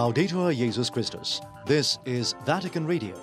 Laudetur Jesus Christus. This is Vatican Radio.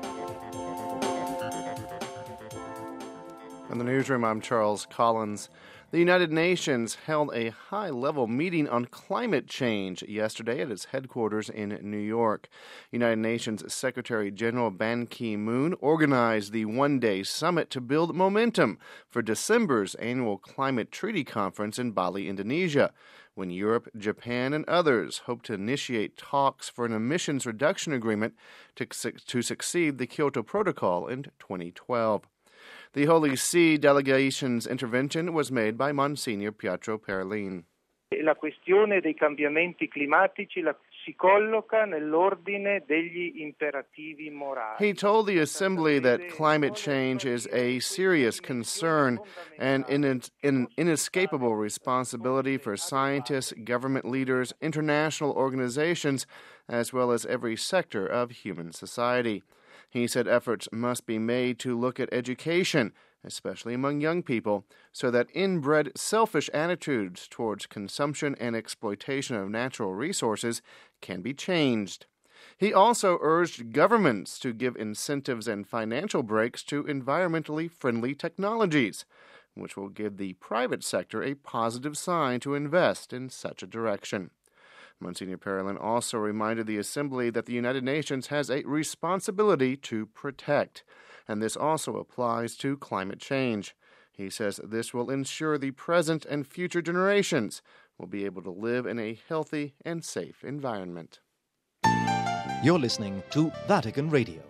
In the newsroom, I'm Charles Collins. The United Nations held a high-level meeting on climate change yesterday at its headquarters in New York. United Nations Secretary General Ban Ki-moon organized the one-day summit to build momentum for December's annual Climate Treaty Conference in Bali, Indonesia, when Europe, Japan, and others hope to initiate talks for an emissions reduction agreement to succeed the Kyoto Protocol in 2012. The Holy See delegation's intervention was made by Monsignor Pietro Parolin. La questione dei cambiamenti climatici si colloca nell'ordine degli imperativi morali. He told the Assembly that climate change is a serious concern and an inescapable responsibility for scientists, government leaders, international organizations, as well as every sector of human society. He said efforts must be made to look at education, especially among young people, so that inbred selfish attitudes towards consumption and exploitation of natural resources can be changed. He also urged governments to give incentives and financial breaks to environmentally friendly technologies, which will give the private sector a positive sign to invest in such a direction. Monsignor Parolin also reminded the Assembly that the United Nations has a responsibility to protect, and this also applies to climate change. He says this will ensure the present and future generations will be able to live in a healthy and safe environment. You're listening to Vatican Radio.